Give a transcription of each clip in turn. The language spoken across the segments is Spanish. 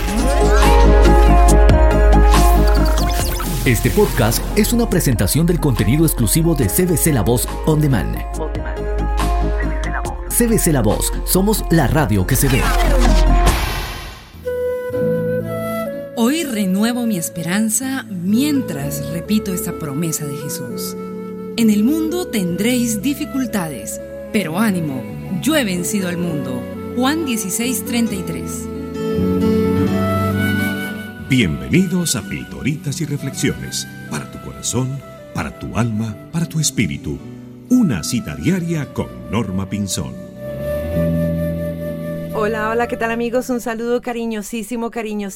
Este podcast es una presentación del contenido exclusivo de CBC La Voz On Demand. CBC La Voz, somos la radio que se ve. Hoy renuevo mi esperanza mientras repito esta promesa de Jesús. En el mundo tendréis dificultades, pero ánimo, yo he vencido al mundo. Juan 16:33. Bienvenidos a Pildoritas y Reflexiones, para tu corazón, para tu alma, para tu espíritu. Una cita diaria con Norma Pinzón. Hola, ¿qué tal amigos? Un saludo cariñosísimo.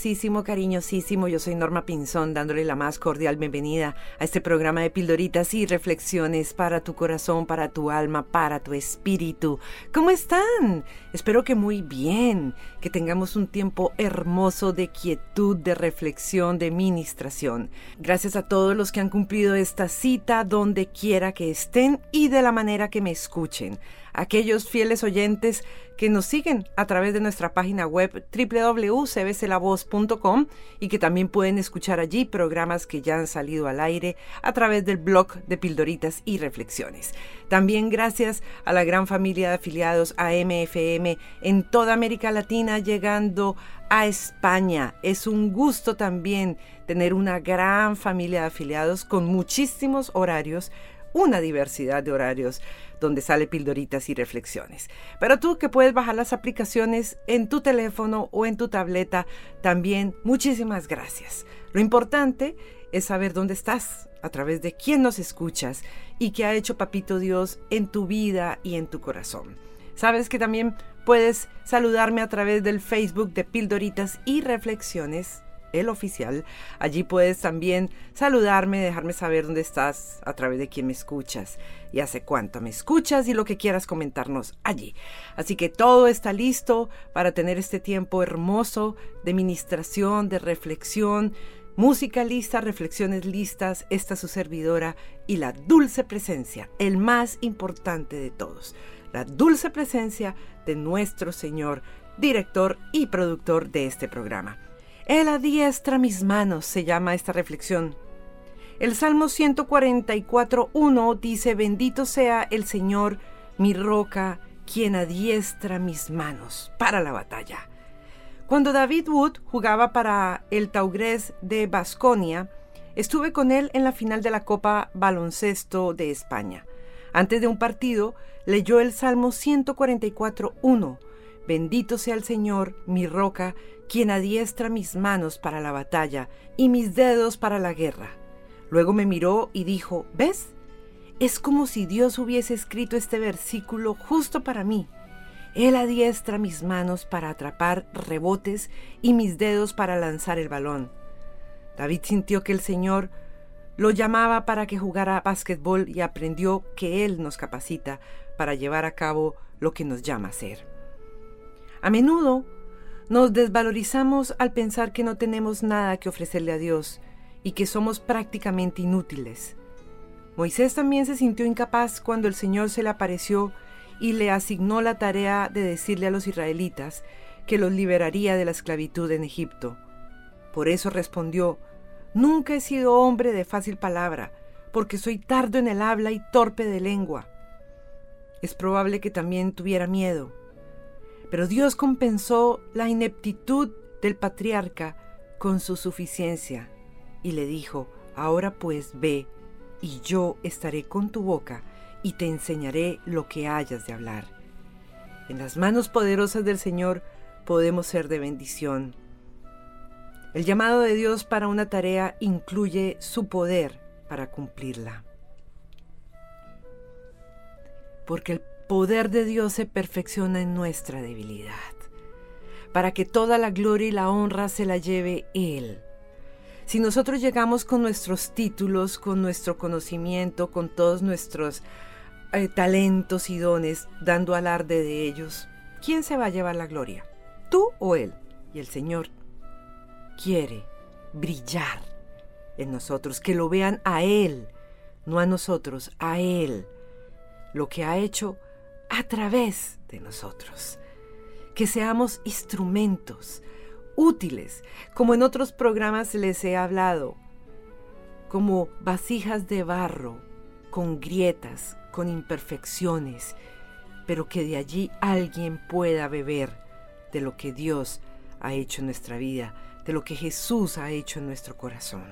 Yo soy Norma Pinzón, dándole la más cordial bienvenida a este programa de Pildoritas y Reflexiones para tu corazón, para tu alma, para tu espíritu. ¿Cómo están? Espero que muy bien, que tengamos un tiempo hermoso de quietud, de reflexión, de ministración. Gracias a todos los que han cumplido esta cita donde quiera que estén y de la manera que me escuchen. Aquellos fieles oyentes que nos siguen a través de nuestra página web www.cbclavoz.com y que también pueden escuchar allí programas que ya han salido al aire a través del blog de Pildoritas y Reflexiones. También gracias a la gran familia de afiliados a MFM en toda América Latina, llegando a España. Es un gusto también tener una gran familia de afiliados con muchísimos horarios, una diversidad de horarios donde sale Pildoritas y Reflexiones. Pero tú que puedes bajar las aplicaciones en tu teléfono o en tu tableta, también muchísimas gracias. Lo importante es saber dónde estás, a través de quién nos escuchas y qué ha hecho Papito Dios en tu vida y en tu corazón. Sabes que también puedes saludarme a través del Facebook de Pildoritas y Reflexiones, el oficial. Allí puedes también saludarme, dejarme saber dónde estás, a través de quién me escuchas y hace cuánto me escuchas y lo que quieras comentarnos allí. Así que todo está listo para tener este tiempo hermoso de ministración, de reflexión, música lista, reflexiones listas, esta su servidora y la dulce presencia, el más importante de todos, la dulce presencia de nuestro Señor, director y productor de este programa. Él adiestra mis manos, se llama esta reflexión. El Salmo 144:1 dice: bendito sea el Señor, mi roca, quien adiestra mis manos para la batalla. Cuando David Wood jugaba para el Taugres de Baskonia, estuve con él en la final de la Copa Baloncesto de España. Antes de un partido, leyó el Salmo 144:1. Bendito sea el Señor, mi roca, quien adiestra mis manos para la batalla y mis dedos para la guerra. Luego me miró y dijo: ¿ves? Es como si Dios hubiese escrito este versículo justo para mí. Él adiestra mis manos para atrapar rebotes y mis dedos para lanzar el balón. David sintió que el Señor lo llamaba para que jugara básquetbol y aprendió que Él nos capacita para llevar a cabo lo que nos llama a hacer. A menudo nos desvalorizamos al pensar que no tenemos nada que ofrecerle a Dios y que somos prácticamente inútiles. Moisés también se sintió incapaz cuando el Señor se le apareció y le asignó la tarea de decirle a los israelitas que los liberaría de la esclavitud en Egipto. Por eso respondió: nunca he sido hombre de fácil palabra, porque soy tardo en el habla y torpe de lengua. Es probable que también tuviera miedo. Pero Dios compensó la ineptitud del patriarca con su suficiencia y le dijo: ahora pues ve, y yo estaré con tu boca y te enseñaré lo que hayas de hablar. En las manos poderosas del Señor podemos ser de bendición. El llamado de Dios para una tarea incluye su poder para cumplirla. Porque el poder de Dios se perfecciona en nuestra debilidad, para que toda la gloria y la honra se la lleve Él. Si nosotros llegamos con nuestros títulos, con nuestro conocimiento, con todos nuestros talentos y dones, dando alarde de ellos, ¿quién se va a llevar la gloria? ¿Tú o Él? Y el Señor quiere brillar en nosotros, que lo vean a Él, no a nosotros, a Él, lo que ha hecho a través de nosotros. Que seamos instrumentos, útiles, como en otros programas les he hablado, como vasijas de barro, con grietas, con imperfecciones, pero que de allí alguien pueda beber de lo que Dios ha hecho en nuestra vida, de lo que Jesús ha hecho en nuestro corazón.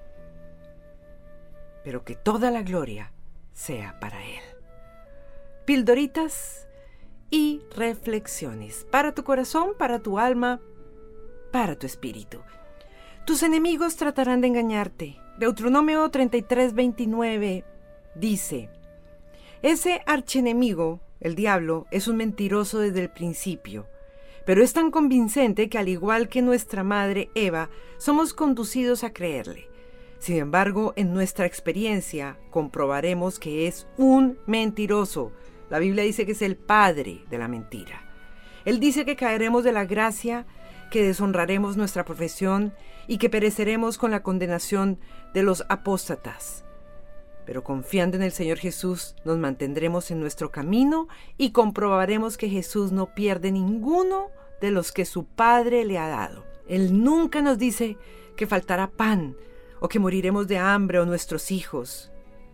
Pero que toda la gloria sea para Él. Pildoritas y reflexiones para tu corazón, para tu alma, para tu espíritu. Tus enemigos tratarán de engañarte. Deuteronomio 33:29 dice: ese archienemigo, el diablo, es un mentiroso desde el principio, pero es tan convincente que al igual que nuestra madre Eva, somos conducidos a creerle. Sin embargo, en nuestra experiencia comprobaremos que es un mentiroso. La Biblia dice que es el padre de la mentira. Él dice que caeremos de la gracia, que deshonraremos nuestra profesión y que pereceremos con la condenación de los apóstatas. Pero confiando en el Señor Jesús, nos mantendremos en nuestro camino y comprobaremos que Jesús no pierde ninguno de los que su Padre le ha dado. Él nunca nos dice que faltará pan o que moriremos de hambre o nuestros hijos.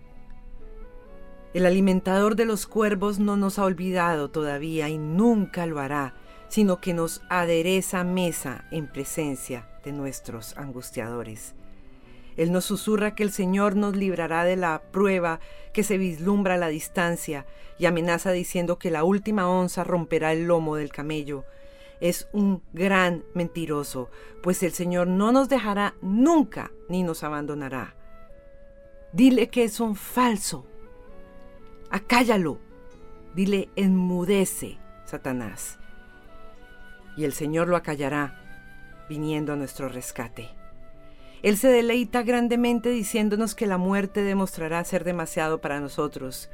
El alimentador de los cuervos no nos ha olvidado todavía y nunca lo hará, sino que nos adereza mesa en presencia de nuestros angustiadores. Él nos susurra que el Señor nos librará de la prueba que se vislumbra a la distancia y amenaza diciendo que la última onza romperá el lomo del camello. Es un gran mentiroso, pues el Señor no nos dejará nunca ni nos abandonará. Dile que es un falso. Acállalo. Dile: enmudece, Satanás. Y el Señor lo acallará, viniendo a nuestro rescate. Él se deleita grandemente diciéndonos que la muerte demostrará ser demasiado para nosotros.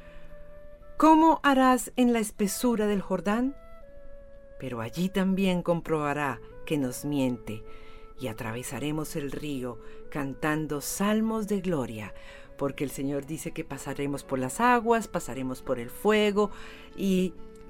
¿Cómo harás en la espesura del Jordán? Pero allí también comprobará que nos miente, y atravesaremos el río cantando salmos de gloria, porque el Señor dice que pasaremos por las aguas, pasaremos por el fuego, y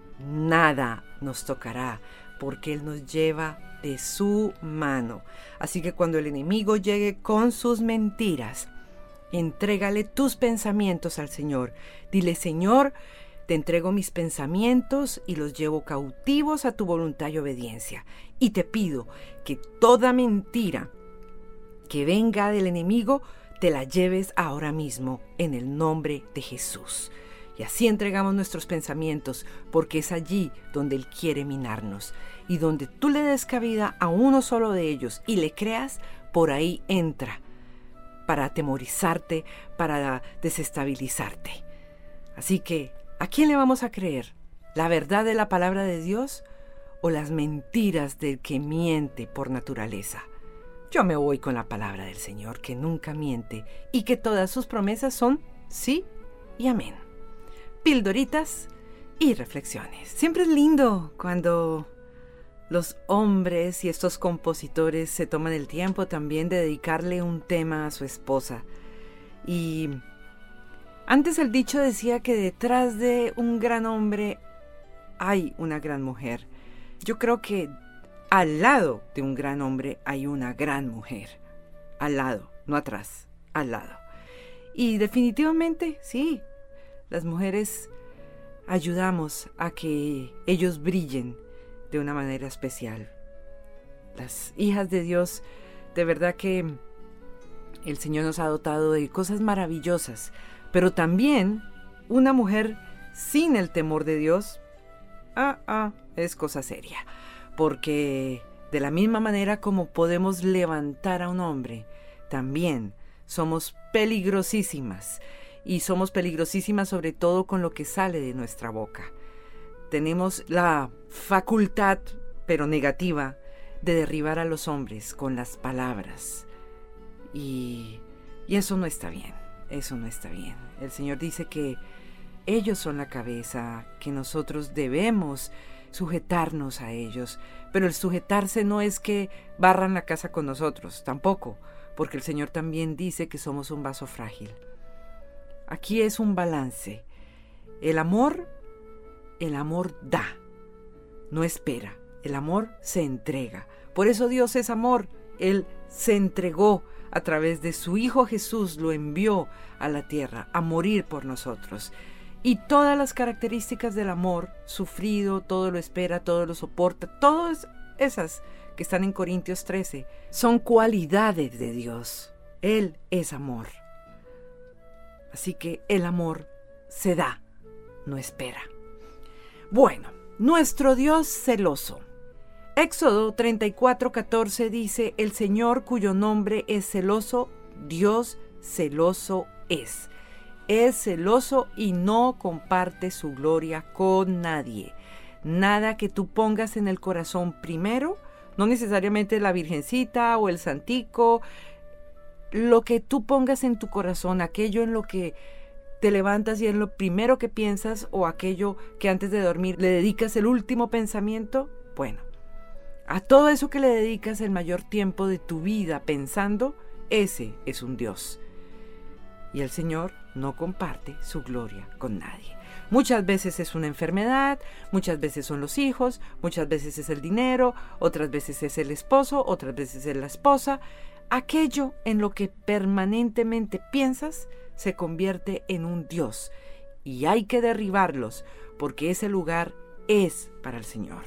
nada nos tocará, porque Él nos lleva de su mano. Así que cuando el enemigo llegue con sus mentiras, entrégale tus pensamientos al Señor. Dile: Señor, te entrego mis pensamientos y los llevo cautivos a tu voluntad y obediencia. Y te pido que toda mentira que venga del enemigo te la lleves ahora mismo en el nombre de Jesús. Y así entregamos nuestros pensamientos, porque es allí donde Él quiere minarnos. Y donde tú le des cabida a uno solo de ellos y le creas, por ahí entra, para atemorizarte, para desestabilizarte. Así que, ¿a quién le vamos a creer? ¿La verdad de la palabra de Dios o las mentiras del que miente por naturaleza? Yo me voy con la palabra del Señor, que nunca miente y que todas sus promesas son sí y amén. Pildoritas y reflexiones. Siempre es lindo cuando los hombres y estos compositores se toman el tiempo también de dedicarle un tema a su esposa. Y antes el dicho decía que detrás de un gran hombre hay una gran mujer. Yo creo que al lado de un gran hombre hay una gran mujer. Al lado, no atrás, al lado. Y definitivamente, sí, las mujeres ayudamos a que ellos brillen de una manera especial. Las hijas de Dios, de verdad que el Señor nos ha dotado de cosas maravillosas, pero también una mujer sin el temor de Dios, es cosa seria, porque de la misma manera como podemos levantar a un hombre, también somos peligrosísimas, y somos peligrosísimas sobre todo con lo que sale de nuestra boca. Tenemos la facultad, pero negativa, de derribar a los hombres con las palabras. Y eso no está bien, eso no está bien. El Señor dice que ellos son la cabeza, que nosotros debemos sujetarnos a ellos. Pero el sujetarse no es que barran la casa con nosotros, tampoco, porque el Señor también dice que somos un vaso frágil. Aquí es un balance. El amor da, no espera. El amor se entrega, Por eso Dios es amor. Él se entregó a través de su Hijo Jesús, lo envió a la tierra a morir por nosotros. Y todas las características del amor, sufrido, todo lo espera, todo lo soporta, todas esas que están en Corintios 13, son cualidades de Dios. Él es amor. Así que el amor se da, no espera. Bueno, nuestro Dios celoso. Éxodo 34:14 dice: el Señor cuyo nombre es celoso, Dios celoso es. Es celoso y no comparte su gloria con nadie. Nada que tú pongas en el corazón primero, no necesariamente la Virgencita o el Santico, lo que tú pongas en tu corazón, aquello en lo que te levantas y es lo primero que piensas, o aquello que antes de dormir le dedicas el último pensamiento, bueno, a todo eso que le dedicas el mayor tiempo de tu vida pensando, ese es un Dios. Y el Señor no comparte su gloria con nadie. Muchas veces es una enfermedad, muchas veces son los hijos, muchas veces es el dinero, otras veces es el esposo, otras veces es la esposa. Aquello en lo que permanentemente piensas se convierte en un Dios y hay que derribarlos porque ese lugar es para el Señor.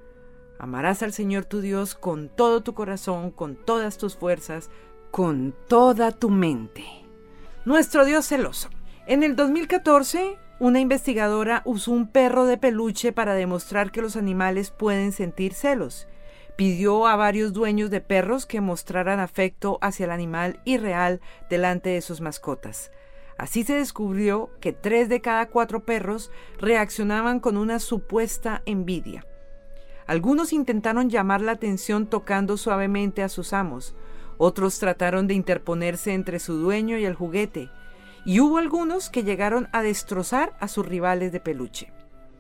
Amarás al Señor tu Dios con todo tu corazón, con todas tus fuerzas, con toda tu mente. Nuestro Dios celoso. En el 2014, una investigadora usó un perro de peluche para demostrar que los animales pueden sentir celos. Pidió a varios dueños de perros que mostraran afecto hacia el animal irreal delante de sus mascotas. Así se descubrió que 3 de cada 4 perros reaccionaban con una supuesta envidia. Algunos intentaron llamar la atención tocando suavemente a sus amos. Otros trataron de interponerse entre su dueño y el juguete. Y hubo algunos que llegaron a destrozar a sus rivales de peluche.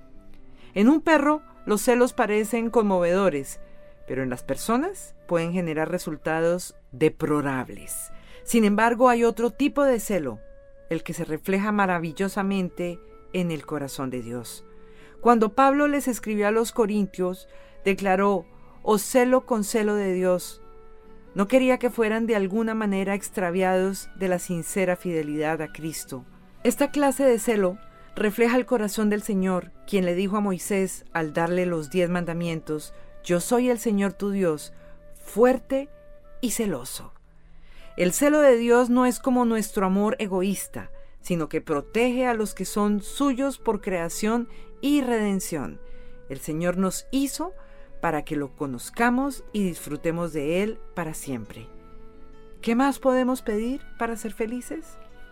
En un perro, los celos parecen conmovedores, pero en las personas pueden generar resultados deplorables. Sin embargo, hay otro tipo de celo, el que se refleja maravillosamente en el corazón de Dios. Cuando Pablo les escribió a los Corintios, declaró: os celo con celo de Dios. No quería que fueran de alguna manera extraviados de la sincera fidelidad a Cristo. Esta clase de celo refleja el corazón del Señor, quien le dijo a Moisés al darle los 10 mandamientos: yo soy el Señor tu Dios, fuerte y celoso. El celo de Dios no es como nuestro amor egoísta, sino que protege a los que son suyos por creación y redención. El Señor nos hizo para que lo conozcamos y disfrutemos de Él para siempre. ¿Qué más podemos pedir para ser felices?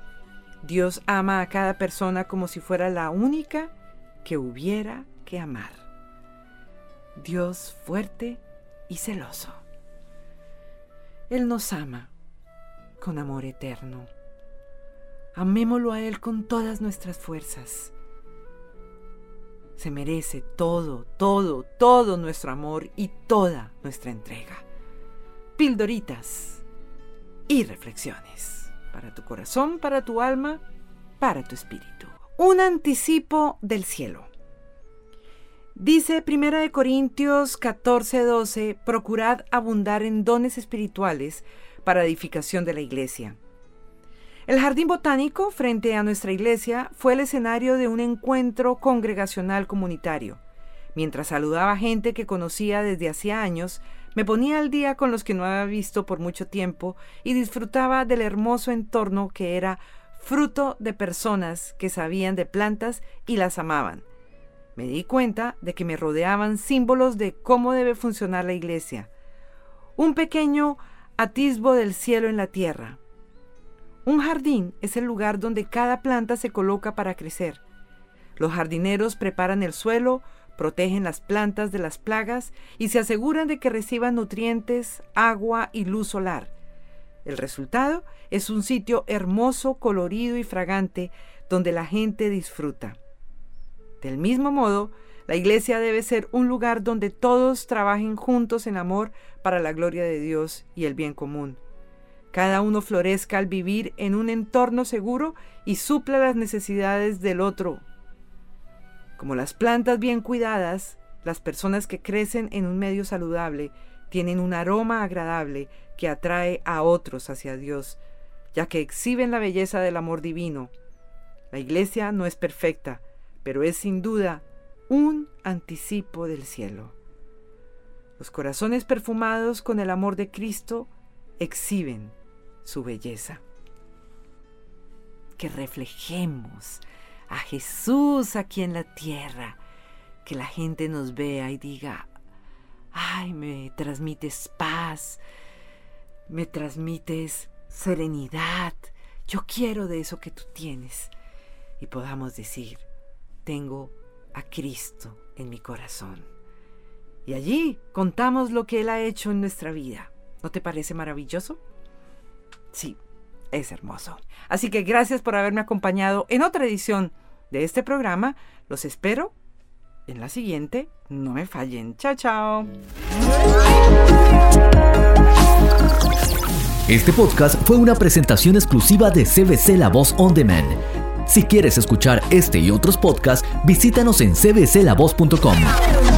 Dios ama a cada persona como si fuera la única que hubiera que amar. Dios fuerte y celoso. Él nos ama con amor eterno. Amémoslo a Él con todas nuestras fuerzas. Se merece todo nuestro amor y toda nuestra entrega. Pildoritas y reflexiones para tu corazón, para tu alma, para tu espíritu. Un anticipo del cielo. Dice 1 Corintios 14:12, procurad abundar en dones espirituales para edificación de la iglesia. El jardín botánico frente a nuestra iglesia fue el escenario de un encuentro congregacional comunitario. Mientras saludaba a gente que conocía desde hacía años, me ponía al día con los que no había visto por mucho tiempo y disfrutaba del hermoso entorno que era fruto de personas que sabían de plantas y las amaban. Me di cuenta de que me rodeaban símbolos de cómo debe funcionar la iglesia. Un pequeño atisbo del cielo en la tierra. Un jardín es el lugar donde cada planta se coloca para crecer. Los jardineros preparan el suelo, protegen las plantas de las plagas y se aseguran de que reciban nutrientes, agua y luz solar. El resultado es un sitio hermoso, colorido y fragante donde la gente disfruta. Del mismo modo, la iglesia debe ser un lugar donde todos trabajen juntos en amor para la gloria de Dios y el bien común. Cada uno florezca al vivir en un entorno seguro y supla las necesidades del otro. Como las plantas bien cuidadas, las personas que crecen en un medio saludable tienen un aroma agradable que atrae a otros hacia Dios, ya que exhiben la belleza del amor divino. La iglesia no es perfecta, pero es sin duda un anticipo del cielo. Los corazones perfumados con el amor de Cristo exhiben su belleza. Que reflejemos a Jesús aquí en la tierra, que la gente nos vea y diga: ay, me transmites paz, me transmites serenidad, yo quiero de eso que tú tienes. Y podamos decir: tengo a Cristo en mi corazón. Y allí contamos lo que Él ha hecho en nuestra vida. ¿No te parece maravilloso? Sí, es hermoso. Así que gracias por haberme acompañado en otra edición de este programa. Los espero en la siguiente. No me fallen. Chao, chao. Este podcast fue una presentación exclusiva de CBC La Voz On Demand. Si quieres escuchar este y otros podcasts, visítanos en cbclavoz.com.